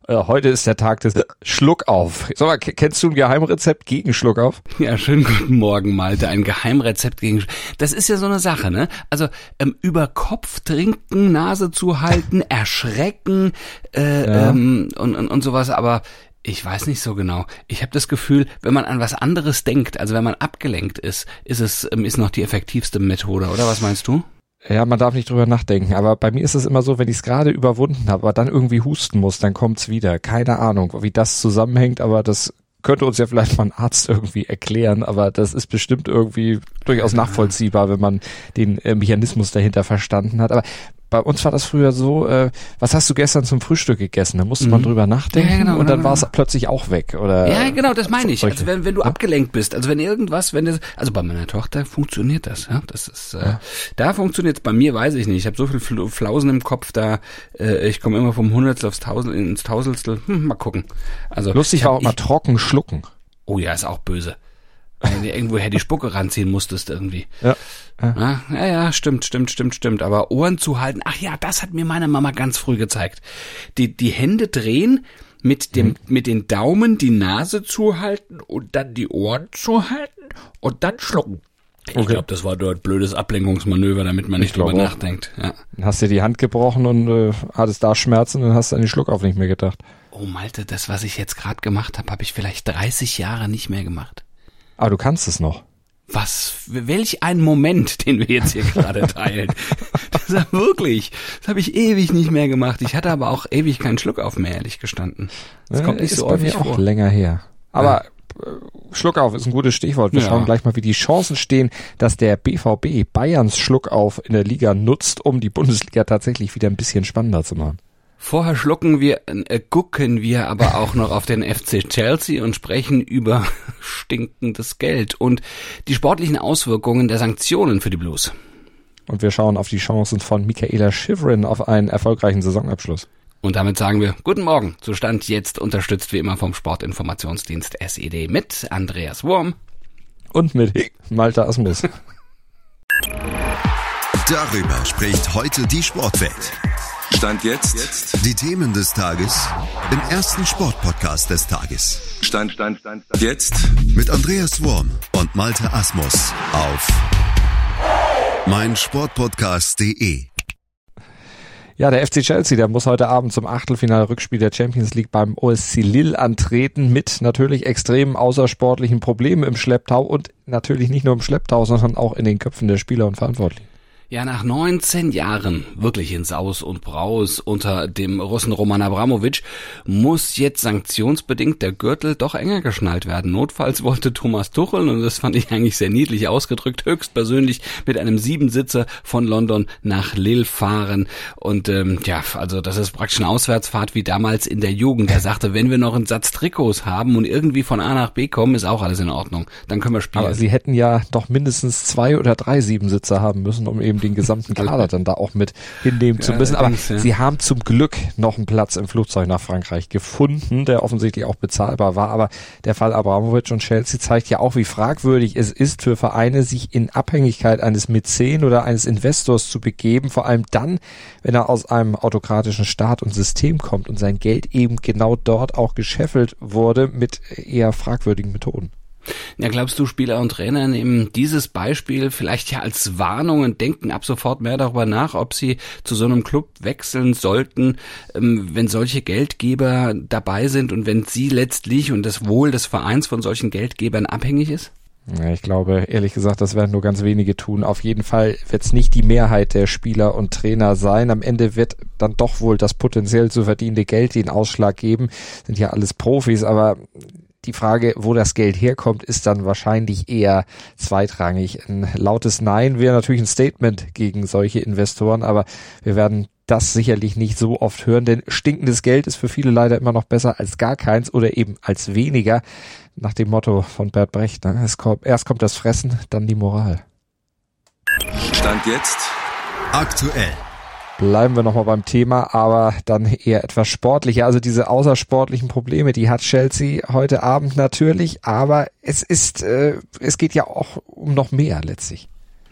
Heute ist der Tag des Schluckauf. Sag mal, kennst du ein Geheimrezept gegen Schluckauf? Ja, schönen guten Morgen, Malte. Ein Geheimrezept gegen... Das ist ja so eine Sache, ne? Also über Kopf trinken, Nase zuhalten, erschrecken und sowas, aber... Ich weiß nicht so genau. Ich habe das Gefühl, wenn man an was anderes denkt, also wenn man abgelenkt ist es noch die effektivste Methode, oder was meinst du? Ja, man darf nicht drüber nachdenken, aber bei mir ist es immer so, wenn ich es gerade überwunden habe, aber dann irgendwie husten muss, dann kommt's wieder. Keine Ahnung, wie das zusammenhängt, aber das könnte uns ja vielleicht mal ein Arzt irgendwie erklären, aber das ist bestimmt irgendwie durchaus nachvollziehbar, wenn man den Mechanismus dahinter verstanden hat. Aber bei uns war das früher so, was hast du gestern zum Frühstück gegessen? Da musste man drüber nachdenken, ja, genau, und dann war es plötzlich auch weg, oder? Ja, genau, das meine ich. Also wenn du abgelenkt bist, also wenn irgendwas, also bei meiner Tochter funktioniert das, ja. Das ist, da funktioniert es, bei mir weiß ich nicht. Ich habe so viel Flausen im Kopf, da ich komme immer vom Hundertstel aufs Tausend ins Tausendstel. Mal gucken. Also lustig war auch mal trocken schlucken. Oh ja, ist auch böse. Wenn du irgendwoher die Spucke ranziehen musstest irgendwie. Ja. Ja, stimmt. Aber Ohren zuhalten, ach ja, das hat mir meine Mama ganz früh gezeigt. Die Hände drehen, mit den Daumen die Nase zuhalten und dann die Ohren zuhalten und dann schlucken. Ich glaube, das war dort blödes Ablenkungsmanöver, damit man nicht drüber nachdenkt. Ja. Dann hast du die Hand gebrochen und hattest da Schmerzen und hast an den Schluckauf nicht mehr gedacht. Oh Malte, das, was ich jetzt gerade gemacht habe ich vielleicht 30 Jahre nicht mehr gemacht. Aber du kannst es noch. Welch ein Moment, den wir jetzt hier gerade teilen. Das ist wirklich, das habe ich ewig nicht mehr gemacht. Ich hatte aber auch ewig keinen Schluckauf mehr, ehrlich gestanden. Das kommt nicht so häufig vor. Auch länger her. Aber Schluckauf ist ein gutes Stichwort. Wir schauen gleich mal, wie die Chancen stehen, dass der BVB Bayerns Schluckauf in der Liga nutzt, um die Bundesliga tatsächlich wieder ein bisschen spannender zu machen. Vorher gucken wir aber auch noch auf den FC Chelsea und sprechen über stinkendes Geld und die sportlichen Auswirkungen der Sanktionen für die Blues. Und wir schauen auf die Chancen von Mikaela Shiffrin auf einen erfolgreichen Saisonabschluss. Und damit sagen wir Guten Morgen, zu Stand jetzt, unterstützt wie immer vom Sportinformationsdienst SED mit Andreas Wurm und mit Malte Asmus. Darüber spricht heute die Sportwelt. Stand jetzt. Die Themen des Tages im ersten Sportpodcast des Tages. Stand jetzt. Mit Andreas Wurm und Malte Asmus auf meinsportpodcast.de. Ja, der FC Chelsea, der muss heute Abend zum Achtelfinal-Rückspiel der Champions League beim OSC Lille antreten mit natürlich extremen außersportlichen Problemen im Schlepptau und natürlich nicht nur im Schlepptau, sondern auch in den Köpfen der Spieler und Verantwortlichen. Ja, nach 19 Jahren wirklich in Saus und Braus unter dem Russen Roman Abramowitsch muss jetzt sanktionsbedingt der Gürtel doch enger geschnallt werden. Notfalls wollte Thomas Tuchel, und das fand ich eigentlich sehr niedlich ausgedrückt, höchstpersönlich mit einem 7-Sitzer von London nach Lille fahren. Und also das ist praktisch eine Auswärtsfahrt wie damals in der Jugend. Er sagte, wenn wir noch einen Satz Trikots haben und irgendwie von A nach B kommen, ist auch alles in Ordnung. Dann können wir spielen. Aber sie hätten ja doch mindestens 2 oder 3 7-Sitzer haben müssen, um eben den gesamten Kader dann da auch mit hinnehmen zu müssen. Aber sie haben zum Glück noch einen Platz im Flugzeug nach Frankreich gefunden, der offensichtlich auch bezahlbar war. Aber der Fall Abramowitsch und Chelsea zeigt ja auch, wie fragwürdig es ist für Vereine, sich in Abhängigkeit eines Mäzen oder eines Investors zu begeben. Vor allem dann, wenn er aus einem autokratischen Staat und System kommt und sein Geld eben genau dort auch gescheffelt wurde mit eher fragwürdigen Methoden. Ja, glaubst du, Spieler und Trainer nehmen dieses Beispiel vielleicht ja als Warnung und denken ab sofort mehr darüber nach, ob sie zu so einem Club wechseln sollten, wenn solche Geldgeber dabei sind und wenn sie letztlich und das Wohl des Vereins von solchen Geldgebern abhängig ist? Ja, ich glaube, ehrlich gesagt, das werden nur ganz wenige tun. Auf jeden Fall wird es nicht die Mehrheit der Spieler und Trainer sein. Am Ende wird dann doch wohl das potenziell zu verdienende Geld den Ausschlag geben. Sind ja alles Profis, aber die Frage, wo das Geld herkommt, ist dann wahrscheinlich eher zweitrangig. Ein lautes Nein wäre natürlich ein Statement gegen solche Investoren, aber wir werden das sicherlich nicht so oft hören, denn stinkendes Geld ist für viele leider immer noch besser als gar keins oder eben als weniger, nach dem Motto von Bert Brecht. Ne? Erst kommt das Fressen, dann die Moral. Stand jetzt aktuell. Bleiben wir nochmal beim Thema, aber dann eher etwas sportlicher. Also diese außersportlichen Probleme, die hat Chelsea heute Abend natürlich, aber es geht ja auch um noch mehr letztlich.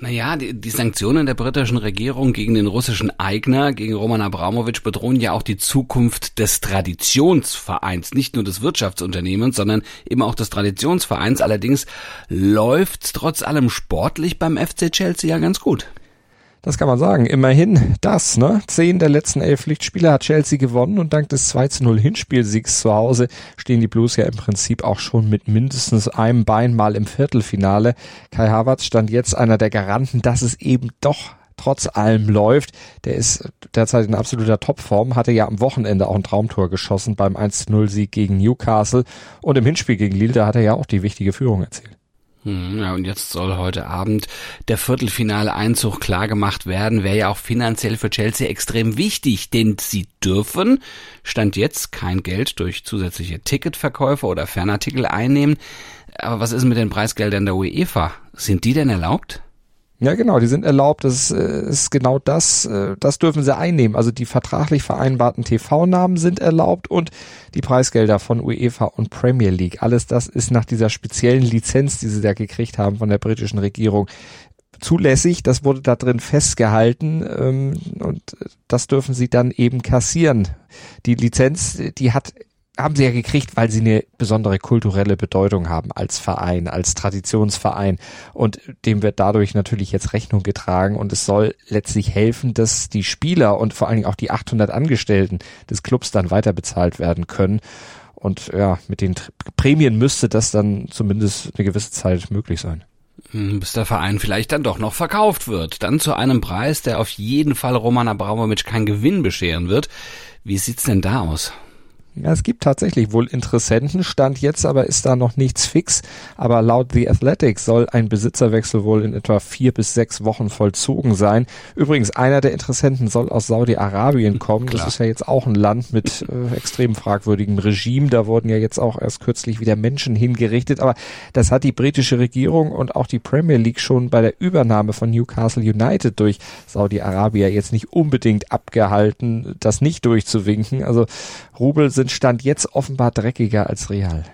Naja, die Sanktionen der britischen Regierung gegen den russischen Eigner, gegen Roman Abramovich, bedrohen ja auch die Zukunft des Traditionsvereins, nicht nur des Wirtschaftsunternehmens, sondern eben auch des Traditionsvereins. Allerdings läuft's trotz allem sportlich beim FC Chelsea ja ganz gut. Das kann man sagen. Immerhin das, 10 der letzten 11 Pflichtspiele hat Chelsea gewonnen und dank des 2:0 Hinspielsiegs zu Hause stehen die Blues ja im Prinzip auch schon mit mindestens einem Bein mal im Viertelfinale. Kai Havertz stand jetzt einer der Garanten, dass es eben doch trotz allem läuft. Der ist derzeit in absoluter Topform, hatte ja am Wochenende auch ein Traumtor geschossen beim 1:0 Sieg gegen Newcastle und im Hinspiel gegen Lille, da hat er ja auch die wichtige Führung erzielt. Ja, und jetzt soll heute Abend der Viertelfinale-Einzug klargemacht werden. Wäre ja auch finanziell für Chelsea extrem wichtig, denn sie dürfen, Stand jetzt, kein Geld durch zusätzliche Ticketverkäufe oder Fanartikel einnehmen. Aber was ist mit den Preisgeldern der UEFA? Sind die denn erlaubt? Ja, genau, die sind erlaubt. Das ist genau das dürfen sie einnehmen. Also die vertraglich vereinbarten TV-Namen sind erlaubt und die Preisgelder von UEFA und Premier League. Alles das ist nach dieser speziellen Lizenz, die sie da gekriegt haben von der britischen Regierung, zulässig. Das wurde da drin festgehalten und das dürfen sie dann eben kassieren. Die Lizenz, haben sie ja gekriegt, weil sie eine besondere kulturelle Bedeutung haben als Verein, als Traditionsverein und dem wird dadurch natürlich jetzt Rechnung getragen und es soll letztlich helfen, dass die Spieler und vor allen Dingen auch die 800 Angestellten des Clubs dann weiter bezahlt werden können und ja, mit den Prämien müsste das dann zumindest eine gewisse Zeit möglich sein. Bis der Verein vielleicht dann doch noch verkauft wird, dann zu einem Preis, der auf jeden Fall Roman Abramovich keinen Gewinn bescheren wird. Wie sieht's denn da aus? Ja, es gibt tatsächlich wohl Interessenten, Stand jetzt aber ist da noch nichts fix, aber laut The Athletic soll ein Besitzerwechsel wohl in etwa 4 bis 6 Wochen vollzogen sein. Übrigens, einer der Interessenten soll aus Saudi-Arabien kommen, Klar. Das ist ja jetzt auch ein Land mit extrem fragwürdigem Regime, da wurden ja jetzt auch erst kürzlich wieder Menschen hingerichtet, aber das hat die britische Regierung und auch die Premier League schon bei der Übernahme von Newcastle United durch Saudi-Arabier jetzt nicht unbedingt abgehalten, das nicht durchzuwinken, also Rubel sind Stand jetzt offenbar dreckiger als Real.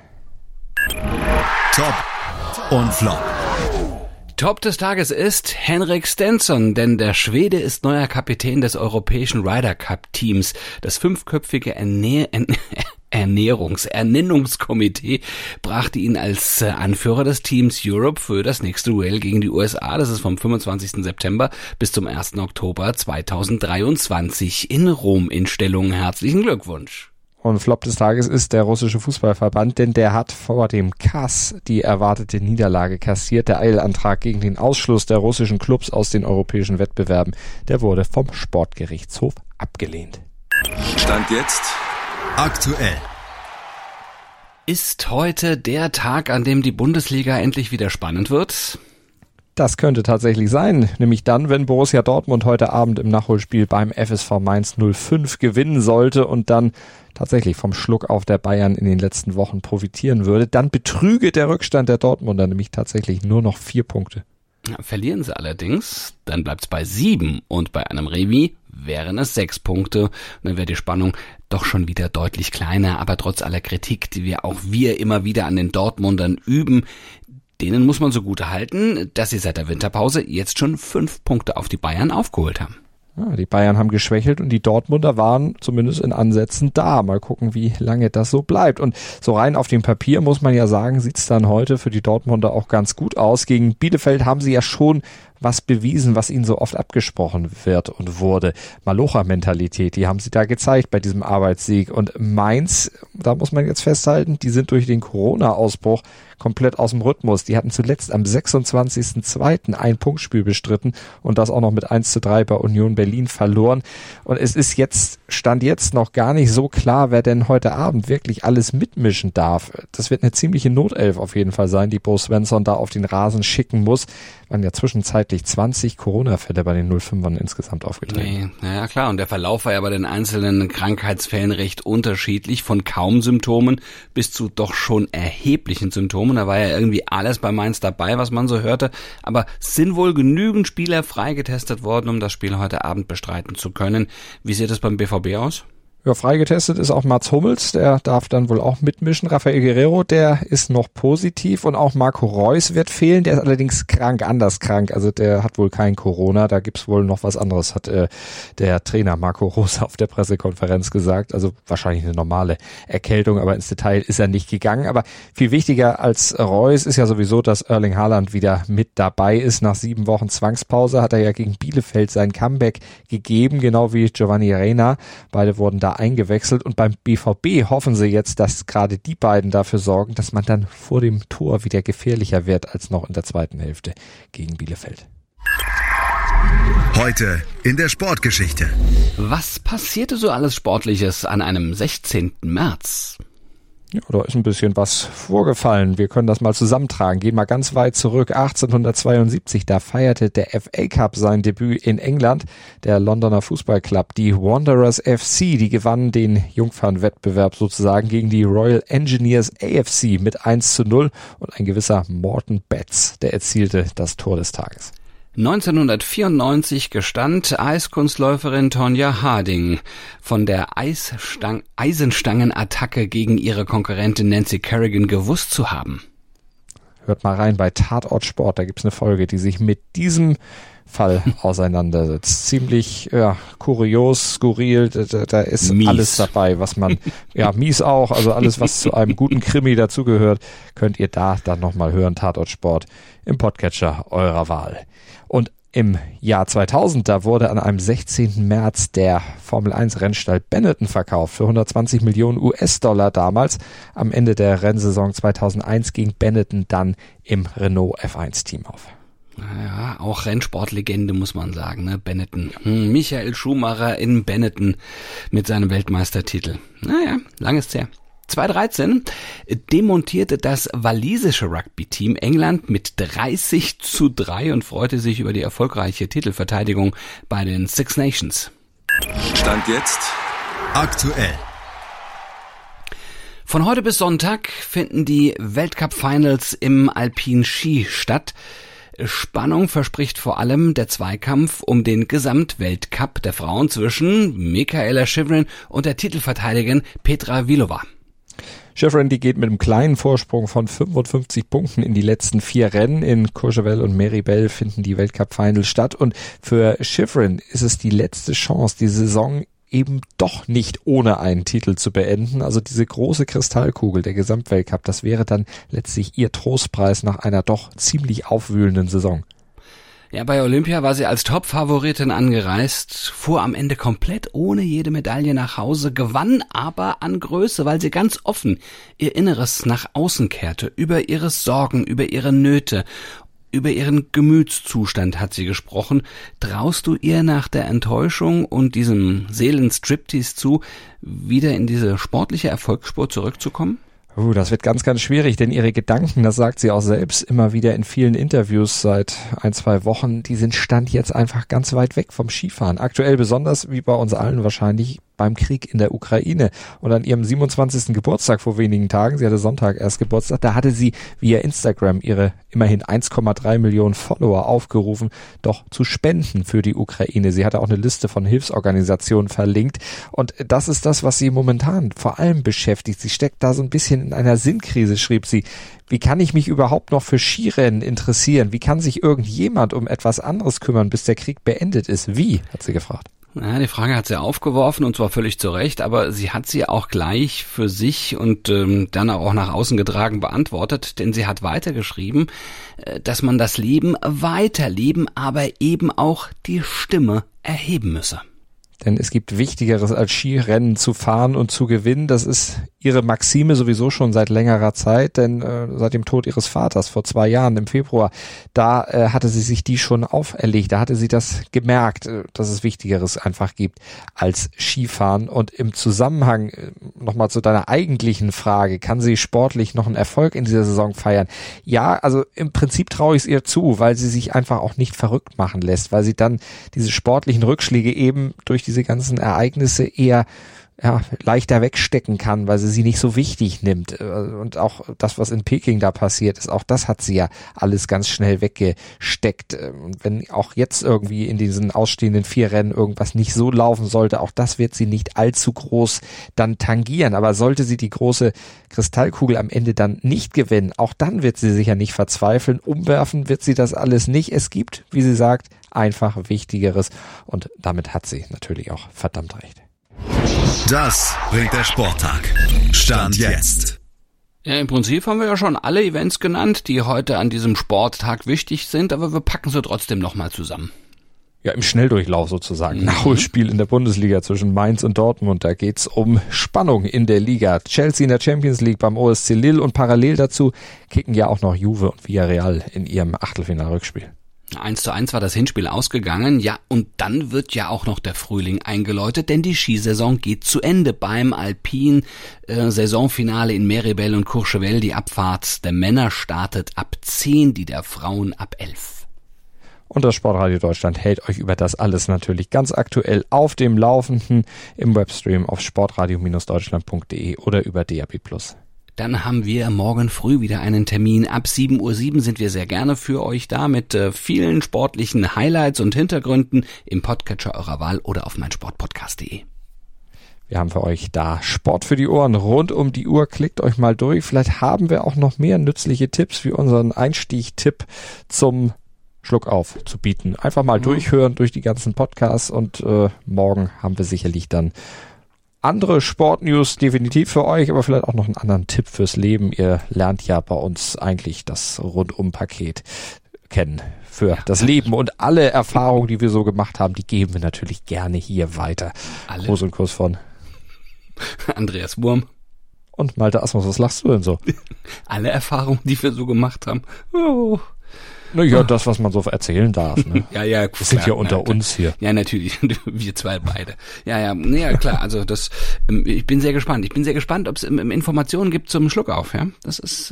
Top und Flop. Top des Tages ist Henrik Stenson, denn der Schwede ist neuer Kapitän des europäischen Ryder Cup Teams. Das 5-köpfige Ernennungskomitee brachte ihn als Anführer des Teams Europe für das nächste Duell gegen die USA. Das ist vom 25. September bis zum 1. Oktober 2023 in Rom in Stellung. Herzlichen Glückwunsch. Und Flop des Tages ist der russische Fußballverband, denn der hat vor dem KAS die erwartete Niederlage kassiert. Der Eilantrag gegen den Ausschluss der russischen Clubs aus den europäischen Wettbewerben, der wurde vom Sportgerichtshof abgelehnt. Stand jetzt aktuell. Ist heute der Tag, an dem die Bundesliga endlich wieder spannend wird? Das könnte tatsächlich sein, nämlich dann, wenn Borussia Dortmund heute Abend im Nachholspiel beim FSV Mainz 05 gewinnen sollte und dann tatsächlich vom Schluck auf der Bayern in den letzten Wochen profitieren würde, dann betrüge der Rückstand der Dortmunder nämlich tatsächlich nur noch 4 Punkte. Verlieren sie allerdings, dann bleibt's bei 7 und bei einem Remis wären es 6 Punkte. Und dann wäre die Spannung doch schon wieder deutlich kleiner, aber trotz aller Kritik, die wir immer wieder an den Dortmundern üben, denen muss man so gut halten, dass sie seit der Winterpause jetzt schon 5 Punkte auf die Bayern aufgeholt haben. Ja, die Bayern haben geschwächelt und die Dortmunder waren zumindest in Ansätzen da. Mal gucken, wie lange das so bleibt. Und so rein auf dem Papier muss man ja sagen, sieht's dann heute für die Dortmunder auch ganz gut aus. Gegen Bielefeld haben sie ja schon was bewiesen, was ihnen so oft abgesprochen wird und wurde. Malocha-Mentalität, die haben sie da gezeigt bei diesem Arbeitssieg. Und Mainz, da muss man jetzt festhalten, die sind durch den Corona-Ausbruch komplett aus dem Rhythmus. Die hatten zuletzt am 26.02. ein Punktspiel bestritten und das auch noch mit 1:3 bei Union Berlin verloren. Und es ist Stand jetzt noch gar nicht so klar, wer denn heute Abend wirklich alles mitmischen darf. Das wird eine ziemliche Notelf auf jeden Fall sein, die Bo Svensson da auf den Rasen schicken muss. Waren ja zwischenzeitlich 20 Corona-Fälle bei den 05ern insgesamt aufgetreten. Ja klar, und der Verlauf war ja bei den einzelnen Krankheitsfällen recht unterschiedlich, von kaum Symptomen bis zu doch schon erheblichen Symptomen. Da war ja irgendwie alles bei Mainz dabei, was man so hörte. Aber sind wohl genügend Spieler freigetestet worden, um das Spiel heute Abend bestreiten zu können. Wie sieht es beim BVB aus? Ja, freigetestet ist auch Mats Hummels, der darf dann wohl auch mitmischen. Rafael Guerrero, der ist noch positiv und auch Marco Reus wird fehlen, der ist allerdings anders krank, also der hat wohl kein Corona, da gibt's wohl noch was anderes, hat der Trainer Marco Rose auf der Pressekonferenz gesagt, also wahrscheinlich eine normale Erkältung, aber ins Detail ist er nicht gegangen, aber viel wichtiger als Reus ist ja sowieso, dass Erling Haaland wieder mit dabei ist. Nach 7 Wochen Zwangspause hat er ja gegen Bielefeld sein Comeback gegeben, genau wie Giovanni Reina, beide wurden da eingewechselt und beim BVB hoffen sie jetzt, dass gerade die beiden dafür sorgen, dass man dann vor dem Tor wieder gefährlicher wird als noch in der zweiten Hälfte gegen Bielefeld. Heute in der Sportgeschichte. Was passierte so alles Sportliches an einem 16. März? Ja, da ist ein bisschen was vorgefallen. Wir können das mal zusammentragen. Gehen mal ganz weit zurück. 1872, da feierte der FA Cup sein Debüt in England. Der Londoner Fußballclub, die Wanderers FC, die gewannen den Jungfernwettbewerb sozusagen gegen die Royal Engineers AFC mit 1:0 und ein gewisser Morton Betts, der erzielte das Tor des Tages. 1994 gestand Eiskunstläuferin Tonya Harding von der Eisenstangenattacke gegen ihre Konkurrentin Nancy Kerrigan gewusst zu haben. Hört mal rein bei Tatort Sport, da gibt's eine Folge, die sich mit diesem Fall auseinandersetzt. Ziemlich kurios, skurril, da ist mies. Alles dabei, was man, mies auch, also alles, was zu einem guten Krimi dazugehört, könnt ihr da dann nochmal hören, Tatort Sport im Podcatcher eurer Wahl. Und im Jahr 2000, da wurde an einem 16. März der Formel-1-Rennstall Benetton verkauft für 120 Millionen US-Dollar damals. Am Ende der Rennsaison 2001 ging Benetton dann im Renault F1-Team auf. Ja, auch Rennsportlegende, muss man sagen, ne? Benetton. Michael Schumacher in Benetton mit seinem Weltmeistertitel. Naja, lang ist's her. 2013 demontierte das walisische Rugby-Team England mit 30:3 und freute sich über die erfolgreiche Titelverteidigung bei den Six Nations. Stand jetzt aktuell. Von heute bis Sonntag finden die Weltcup-Finals im Alpin Ski statt. Spannung verspricht vor allem der Zweikampf um den Gesamtweltcup der Frauen zwischen Mikaela Shiffrin und der Titelverteidigerin Petra Vlhova. Shiffrin, die geht mit einem kleinen Vorsprung von 55 Punkten in die letzten 4 Rennen. In Courchevel und Méribel finden die Weltcup-Finals statt. Und für Shiffrin ist es die letzte Chance, die Saison eben doch nicht ohne einen Titel zu beenden. Also diese große Kristallkugel, der Gesamtweltcup, das wäre dann letztlich ihr Trostpreis nach einer doch ziemlich aufwühlenden Saison. Ja, bei Olympia war sie als Top-Favoritin angereist, fuhr am Ende komplett ohne jede Medaille nach Hause, gewann aber an Größe, weil sie ganz offen ihr Inneres nach außen kehrte, über ihre Sorgen, über ihre Nöte, über ihren Gemütszustand hat sie gesprochen. Traust du ihr nach der Enttäuschung und diesem Seelenstriptease zu, wieder in diese sportliche Erfolgsspur zurückzukommen? Das wird ganz, ganz schwierig, denn ihre Gedanken, das sagt sie auch selbst immer wieder in vielen Interviews seit 1-2 Wochen, die sind Stand jetzt einfach ganz weit weg vom Skifahren. Aktuell besonders, wie bei uns allen wahrscheinlich, beim Krieg in der Ukraine. Und an ihrem 27. Geburtstag vor wenigen Tagen, sie hatte Sonntag erst Geburtstag, da hatte sie via Instagram ihre immerhin 1,3 Millionen Follower aufgerufen, doch zu spenden für die Ukraine. Sie hatte auch eine Liste von Hilfsorganisationen verlinkt. Und das ist das, was sie momentan vor allem beschäftigt. Sie steckt da so ein bisschen in einer Sinnkrise, schrieb sie. Wie kann ich mich überhaupt noch für Skirennen interessieren? Wie kann sich irgendjemand um etwas anderes kümmern, bis der Krieg beendet ist? Wie? Hat sie gefragt. Ja, die Frage hat sie aufgeworfen und zwar völlig zu Recht, aber sie hat sie auch gleich für sich und dann auch nach außen getragen beantwortet, denn sie hat weitergeschrieben, dass man das Leben weiterleben, aber eben auch die Stimme erheben müsse. Denn es gibt Wichtigeres als Skirennen zu fahren und zu gewinnen. Das ist ihre Maxime sowieso schon seit längerer Zeit, denn seit dem Tod ihres Vaters vor 2 Jahren im Februar, da hatte sie sich die schon auferlegt. Da hatte sie das gemerkt, dass es Wichtigeres einfach gibt als Skifahren. Und im Zusammenhang nochmal zu deiner eigentlichen Frage, kann sie sportlich noch einen Erfolg in dieser Saison feiern? Ja, also im Prinzip traue ich es ihr zu, weil sie sich einfach auch nicht verrückt machen lässt, weil sie dann diese sportlichen Rückschläge eben durch diese ganzen Ereignisse eher leichter wegstecken kann, weil sie nicht so wichtig nimmt. Und auch das, was in Peking da passiert ist, auch das hat sie ja alles ganz schnell weggesteckt. Und wenn auch jetzt irgendwie in diesen ausstehenden 4 Rennen irgendwas nicht so laufen sollte, auch das wird sie nicht allzu groß dann tangieren. Aber sollte sie die große Kristallkugel am Ende dann nicht gewinnen, auch dann wird sie sicher nicht verzweifeln. Umwerfen wird sie das alles nicht. Es gibt, wie sie sagt, einfach Wichtigeres. Und damit hat sie natürlich auch verdammt recht. Das bringt der Sporttag. Stand jetzt. Ja, im Prinzip haben wir ja schon alle Events genannt, die heute an diesem Sporttag wichtig sind, aber wir packen sie trotzdem nochmal zusammen. Ja, im Schnelldurchlauf sozusagen. Nachholspiel in der Bundesliga zwischen Mainz und Dortmund. Da geht's um Spannung in der Liga. Chelsea in der Champions League beim OSC Lille und parallel dazu kicken ja auch noch Juve und Villarreal in ihrem Achtelfinal-Rückspiel. 1:1 war das Hinspiel ausgegangen, ja, und dann wird ja auch noch der Frühling eingeläutet, denn die Skisaison geht zu Ende beim Alpin Saisonfinale in Méribel und Courchevel. Die Abfahrt der Männer startet ab 10, die der Frauen ab 11. Und das Sportradio Deutschland hält euch über das alles natürlich ganz aktuell auf dem Laufenden im Webstream auf sportradio-deutschland.de oder über DAB+. Dann haben wir morgen früh wieder einen Termin. Ab 7:07 Uhr sind wir sehr gerne für euch da mit vielen sportlichen Highlights und Hintergründen im Podcatcher eurer Wahl oder auf meinsportpodcast.de. Wir haben für euch da Sport für die Ohren rund um die Uhr. Klickt euch mal durch. Vielleicht haben wir auch noch mehr nützliche Tipps wie unseren Einstieg-Tipp zum Schluck auf zu bieten. Einfach mal durchhören durch die ganzen Podcasts und morgen haben wir sicherlich dann andere Sportnews definitiv für euch, aber vielleicht auch noch einen anderen Tipp fürs Leben. Ihr lernt ja bei uns eigentlich das Rundum-Paket kennen für das Leben und alle Erfahrungen, die wir so gemacht haben, die geben wir natürlich gerne hier weiter. Gruß und Kuss von Andreas Wurm und Malte Asmus. Was lachst du denn so? Alle Erfahrungen, die wir so gemacht haben. Oh. Naja, das, was man so erzählen darf. Ne? Ja, wir sind ja unter uns hier. Ja, natürlich. Wir zwei beide. Ja, klar. Also das. Ich bin sehr gespannt. Ob es Informationen gibt zum Schluck auf. Ja, das ist.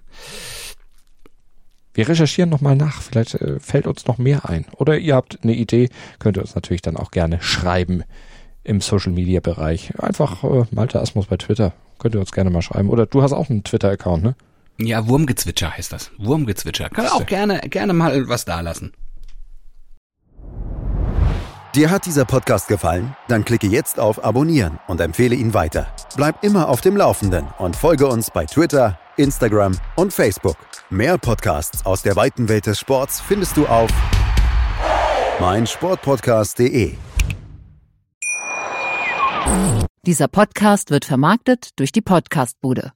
Wir recherchieren nochmal nach. Vielleicht fällt uns noch mehr ein. Oder ihr habt eine Idee, könnt ihr uns natürlich dann auch gerne schreiben im Social-Media-Bereich. Einfach Malte Asmus bei Twitter. Könnt ihr uns gerne mal schreiben. Oder du hast auch einen Twitter-Account, ne? Ja, Wurmgezwitscher heißt das. Wurmgezwitscher. Kann auch gerne mal was da lassen. Dir hat dieser Podcast gefallen? Dann klicke jetzt auf Abonnieren und empfehle ihn weiter. Bleib immer auf dem Laufenden und folge uns bei Twitter, Instagram und Facebook. Mehr Podcasts aus der weiten Welt des Sports findest du auf meinsportpodcast.de. Dieser Podcast wird vermarktet durch die Podcastbude.